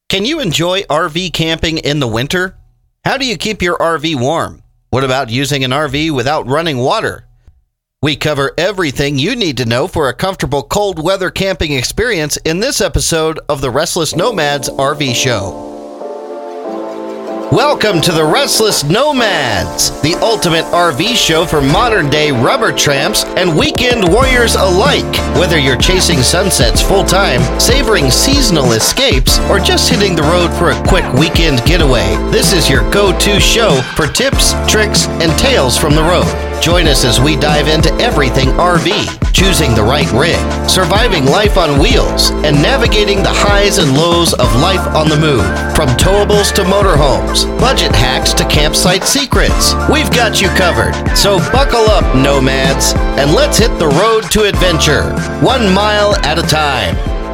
Can you enjoy RV camping in the winter? How do you keep your RV warm? What about using an RV without running water? We cover everything you need to know for a comfortable cold weather camping experience in this episode of the Restless Nomads RV Show. Welcome to the Restless Nomads, the ultimate RV show for modern-day rubber tramps and weekend warriors alike. Whether you're chasing sunsets full-time, savoring seasonal escapes, or just hitting the road for a quick weekend getaway, this is your go-to show for tips, tricks, and tales from the road. Join us as we dive into everything RV, choosing the right rig, surviving life on wheels, and navigating the highs and lows of life on the move. From towables to motorhomes, budget hacks to campsite secrets, we've got you covered. So buckle up, nomads, and let's hit the road to adventure, 1 mile at a time.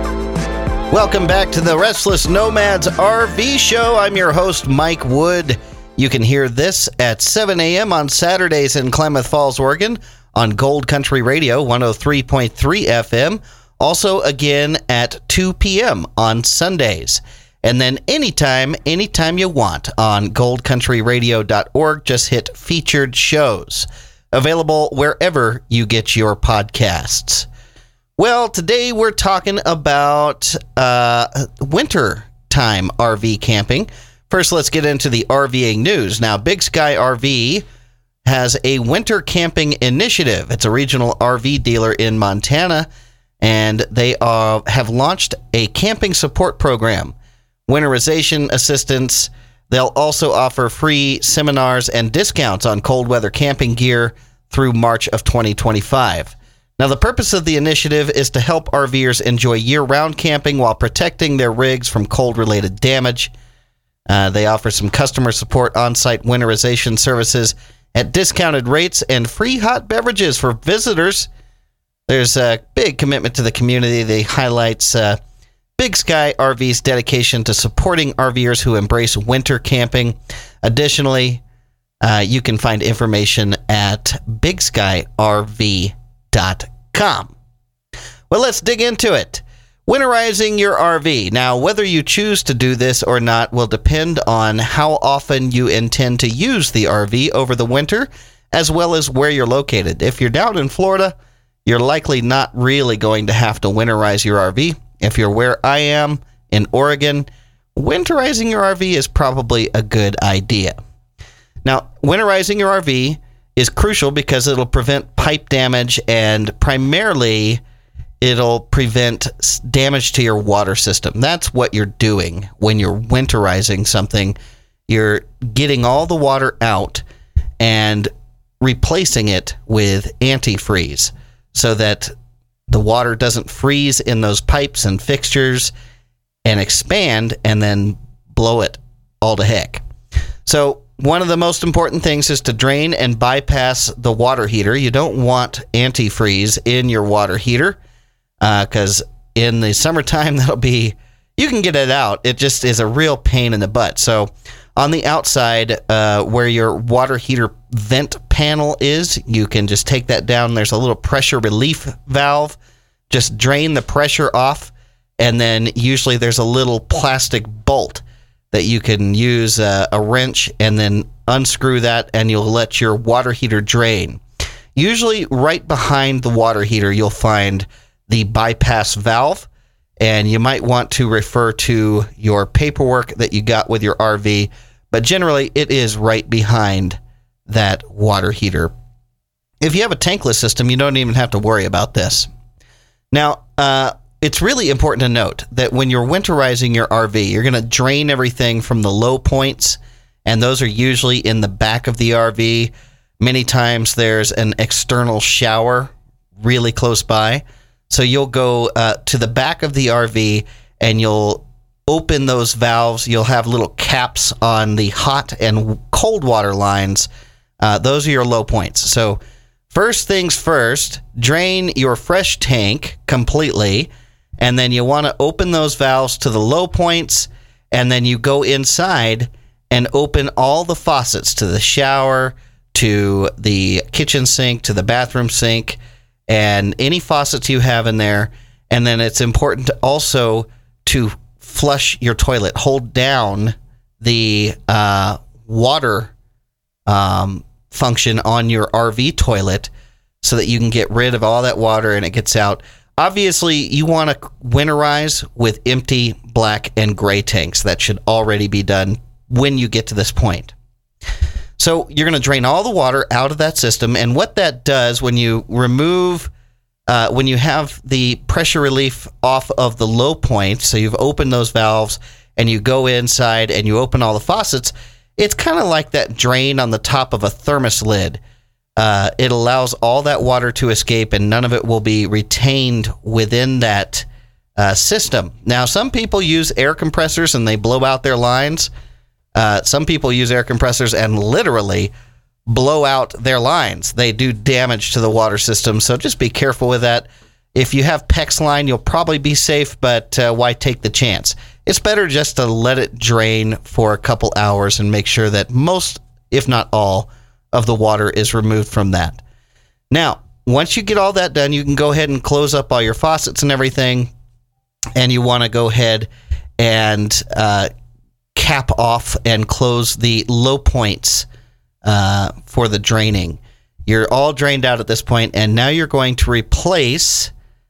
Welcome back to the Restless Nomads RV Show. I'm your host, Mike Wood. You can hear this at 7 a.m. on Saturdays in Klamath Falls, Oregon, on Gold Country Radio 103.3 FM. Also again at 2 p.m. on Sundays. And then anytime you want on goldcountryradio.org. Just hit featured shows. Available wherever you get your podcasts. Well, today we're talking about winter time RV camping. First, let's get into the RVing news. Now, Big Sky RV has a winter camping initiative. It's a regional RV dealer in Montana, and they have launched a camping support program, winterization assistance. They'll also offer free seminars and discounts on cold weather camping gear through March of 2025. Now, the purpose of the initiative is to help RVers enjoy year-round camping while protecting their rigs from cold-related damage. They offer some customer support on-site winterization services at discounted rates and free hot beverages for visitors. There's a big commitment to the community. They highlights Big Sky RV's dedication to supporting RVers who embrace winter camping. Additionally, you can find information at bigskyrv.com. Well, let's dig into it. Winterizing your RV. Now, whether you choose to do this or not will depend on how often you intend to use the RV over the winter, as well as where you're located. If you're down in Florida, you're likely not really going to have to winterize your RV. If you're where I am in Oregon, winterizing your RV is probably a good idea. Now, winterizing your RV is crucial because it'll prevent pipe damage and primarily it'll prevent damage to your water system. That's what you're doing when you're winterizing something. You're getting all the water out and replacing it with antifreeze so that the water doesn't freeze in those pipes and fixtures and expand and then blow it all to heck. So one of the most important things is to drain and bypass the water heater. You don't want antifreeze in your water heater. Because in the summertime, you can get it out. It just is a real pain in the butt. So on the outside, where your water heater vent panel is, you can just take that down. There's a little pressure relief valve. Just drain the pressure off. And then usually there's a little plastic bolt that you can use a wrench and then unscrew that and you'll let your water heater drain. Usually right behind the water heater, you'll find the bypass valve, and you might want to refer to your paperwork that you got with your RV, but generally it is right behind that water heater. If you have a tankless system, you don't even have to worry about this. Now, it's really important to note that when you're winterizing your RV, you're going to drain everything from the low points, and those are usually in the back of the RV. Many times there's an external shower really close by. So you'll go to the back of the RV and you'll open those valves. You'll have little caps on the hot and cold water lines. Those are your low points. So first things first, drain your fresh tank completely. And then you want to open those valves to the low points. And then you go inside and open all the faucets to the shower, to the kitchen sink, to the bathroom sink, and any faucets you have in there. And then it's important to also to flush your toilet. Hold down the water function on your RV toilet so that you can get rid of all that water and it gets out. Obviously, you want to winterize with empty black and gray tanks. That should already be done when you get to this point. So you're going to drain all the water out of that system, and what that does when you remove, when you have the pressure relief off of the low point, so you've opened those valves and you go inside and you open all the faucets, it's kind of like that drain on the top of a thermos lid. It allows all that water to escape, and none of it will be retained within that system. Now, some people use air compressors and they blow out their lines. Some people use air compressors and literally blow out their lines. They do damage to the water system, so just be careful with that. If you have PEX line, you'll probably be safe, but why take the chance? It's better just to let it drain for a couple hours and make sure that most, if not all, of the water is removed from that. Now, once you get all that done, you can go ahead and close up all your faucets and everything, and you want to go ahead and cap off and close the low points for the draining. You're all drained out at this point, and now you're going to replace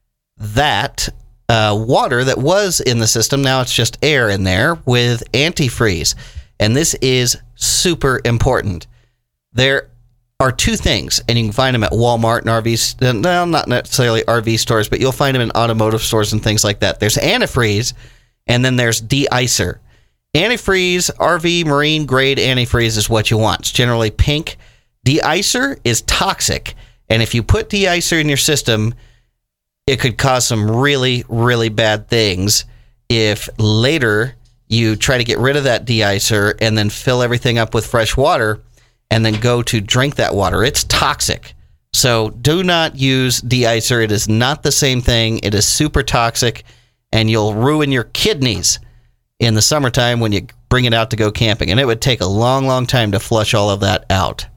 that water that was in the system, now it's just air in there, with antifreeze. And this is super important. There are two things, and you can find them at Walmart and RVs. No, not necessarily RV stores, but you'll find them in automotive stores and things like that. There's antifreeze, and then there's de-icer. Antifreeze, RV, marine grade antifreeze is what you want. It's generally pink. De-icer is toxic, and if you put de-icer in your system, it could cause some really, really bad things if later you try to get rid of that de-icer and then fill everything up with fresh water and then go to drink that water. It's toxic. So do not use de-icer. It is not the same thing. It is super toxic, and you'll ruin your kidneys in the summertime when you bring it out to go camping. And it would take a long, long time to flush all of that out.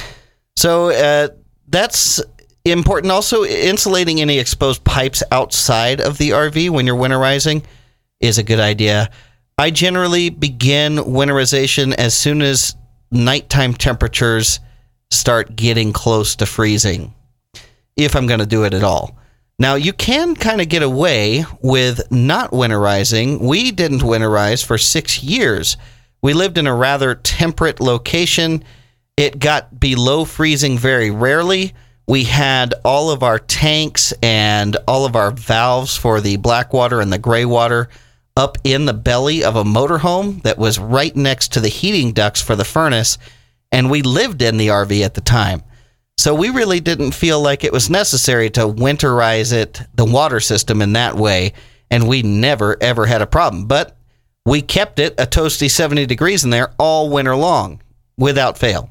So that's important. Also, insulating any exposed pipes outside of the RV when you're winterizing is a good idea. I generally begin winterization as soon as nighttime temperatures start getting close to freezing, if I'm going to do it at all. Now, you can kind of get away with not winterizing. We didn't winterize for 6 years. We lived in a rather temperate location. It got below freezing very rarely. We had all of our tanks and all of our valves for the black water and the gray water up in the belly of a motorhome that was right next to the heating ducts for the furnace, and we lived in the RV at the time. So we really didn't feel like it was necessary to winterize it, the water system, in that way, and we never, ever had a problem. But we kept it a toasty 70 degrees in there all winter long, without fail.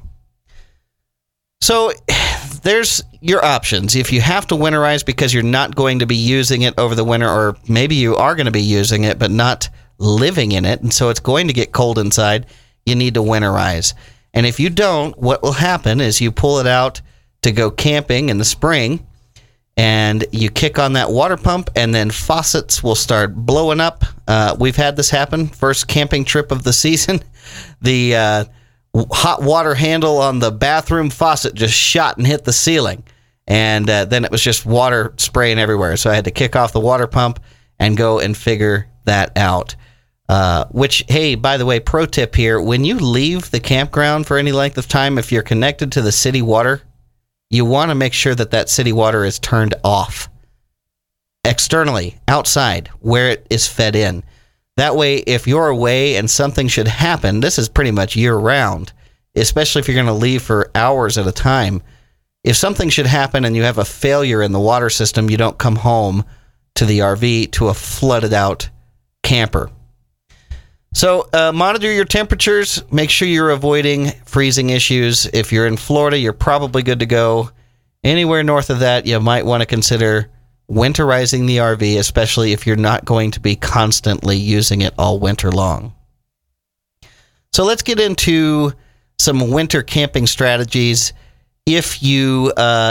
So there's your options. If you have to winterize because you're not going to be using it over the winter, or maybe you are going to be using it but not living in it, and so it's going to get cold inside, you need to winterize. And if you don't, what will happen is you pull it out to go camping in the spring, and you kick on that water pump, and then faucets will start blowing up. We've had this happen. First camping trip of the season, the hot water handle on the bathroom faucet just shot and hit the ceiling, and then it was just water spraying everywhere. So I had to kick off the water pump and go and figure that out. Which, hey, by the way, pro tip here, when you leave the campground for any length of time, if you're connected to the city water, you want to make sure that that city water is turned off externally, outside, where it is fed in. That way, if you're away and something should happen, this is pretty much year-round, especially if you're going to leave for hours at a time. If something should happen and you have a failure in the water system, you don't come home to the RV to a flooded-out camper. So monitor your temperatures. Make sure you're avoiding freezing issues. If you're in Florida, you're probably good to go. Anywhere north of that, you might want to consider winterizing the RV, especially if you're not going to be constantly using it all winter long. So let's get into some winter camping strategies. If you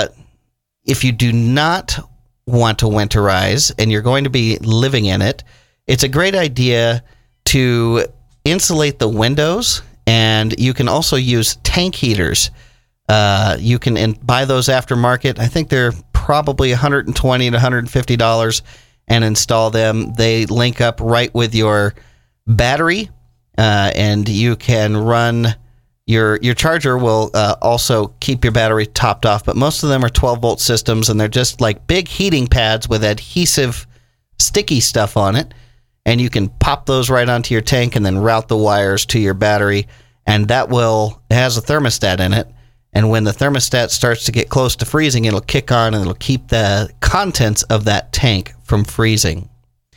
do not want to winterize and you're going to be living in it, it's a great idea to insulate the windows, and you can also use tank heaters. You can buy those aftermarket. I think they're probably $120 to $150 and install them. They link up right with your battery, and you can run your charger will also keep your battery topped off, but most of them are 12-volt systems, and they're just like big heating pads with adhesive sticky stuff on it, and you can pop those right onto your tank and then route the wires to your battery, and it has a thermostat in it, and when the thermostat starts to get close to freezing, it'll kick on and it'll keep the contents of that tank from freezing.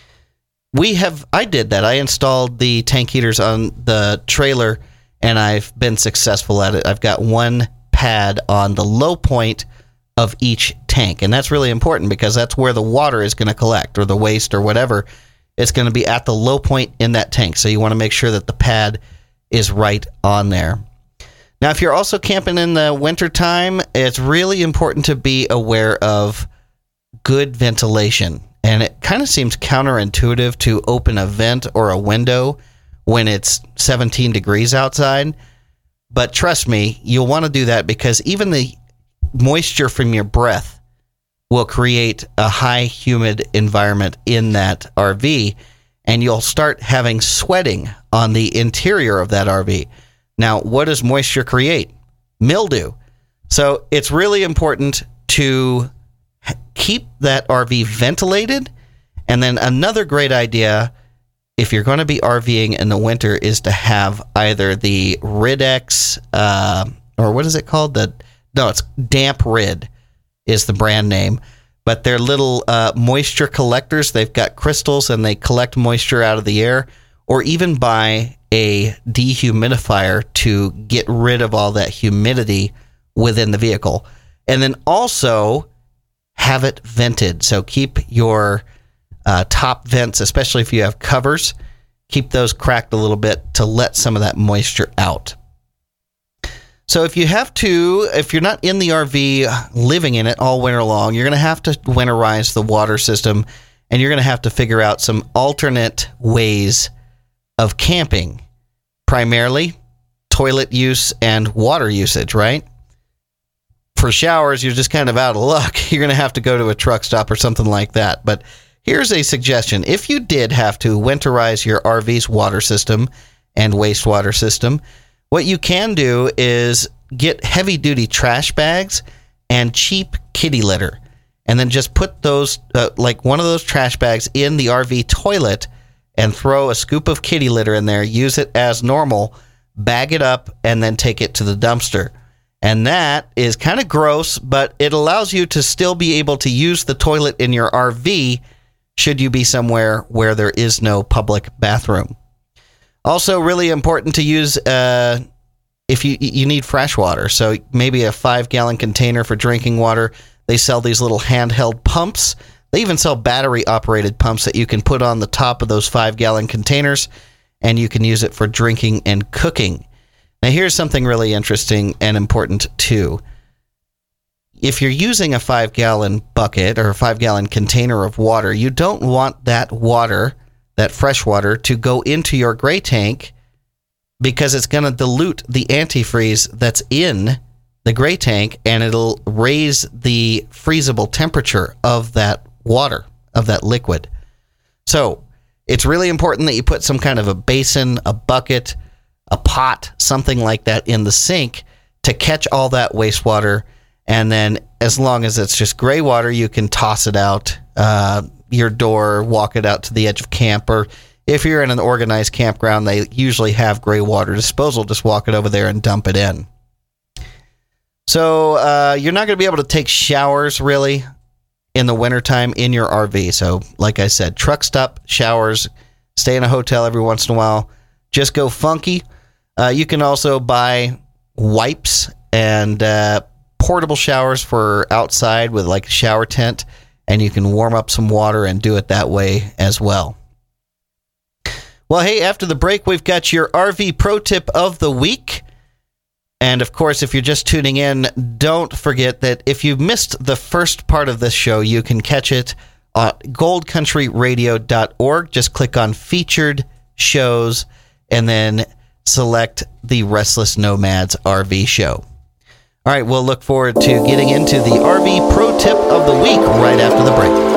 I did that. I installed the tank heaters on the trailer, and I've been successful at it. I've got one pad on the low point of each tank, and that's really important because that's where the water is going to collect, or the waste or whatever. It's going to be at the low point in that tank, so you want to make sure that the pad is right on there. Now, if you're also camping in the wintertime, it's really important to be aware of good ventilation, and it kind of seems counterintuitive to open a vent or a window when it's 17 degrees outside. But trust me, you'll want to do that because even the moisture from your breath will create a high humid environment in that RV, and you'll start having sweating on the interior of that RV. Now, what does moisture create? Mildew. So it's really important to keep that RV ventilated. And then another great idea, if you're going to be RVing in the winter, is to have either the Rid-X, or what is it called? It's Damp Rid is the brand name. But they're little moisture collectors. They've got crystals, and they collect moisture out of the air. Or even buy a dehumidifier to get rid of all that humidity within the vehicle. And then also have it vented. So keep your top vents, especially if you have covers, keep those cracked a little bit to let some of that moisture out. So if you're not in the RV living in it all winter long, you're going to have to winterize the water system, and you're going to have to figure out some alternate ways of camping, primarily toilet use and water usage, right? For showers, you're just kind of out of luck. You're going to have to go to a truck stop or something like that. But here's a suggestion. If you did have to winterize your RV's water system and wastewater system, what you can do is get heavy-duty trash bags and cheap kitty litter, and then just put those, like one of those trash bags in the RV toilet, and throw a scoop of kitty litter in there, use it as normal, bag it up, and then take it to the dumpster. And that is kind of gross, but it allows you to still be able to use the toilet in your RV should you be somewhere where there is no public bathroom. Also, really important to use if you need fresh water. So maybe a 5-gallon container for drinking water. They sell these little handheld pumps. They even sell battery-operated pumps that you can put on the top of those 5-gallon containers, and you can use it for drinking and cooking. Now, here's something really interesting and important, too. If you're using a 5-gallon bucket or a 5-gallon container of water, you don't want that water, that fresh water, to go into your gray tank because it's going to dilute the antifreeze that's in the gray tank, and it'll raise the freezable temperature of that water, of that liquid. So it's really important that you put some kind of a basin, a bucket, a pot, something like that in the sink to catch all that wastewater. And then as long as it's just gray water, you can toss it out your door, walk it out to the edge of camp, or if you're in an organized campground, they usually have gray water disposal. Just walk it over there and dump it in. So you're not going to be able to take showers, really, in the wintertime in your RV. So, like I said, truck stop showers, stay in a hotel every once in a while. Just go funky. You can also buy wipes and portable showers for outside with like a shower tent, and you can warm up some water and do it that way as well. Well, hey, after the break, we've got your RV pro tip of the week. And, of course, if you're just tuning in, don't forget that if you missed the first part of this show, you can catch it at goldcountryradio.org. Just click on Featured shows, and then select the Restless Nomads RV show. All right, we'll look forward to getting into the RV Pro Tip of the Week right after the break.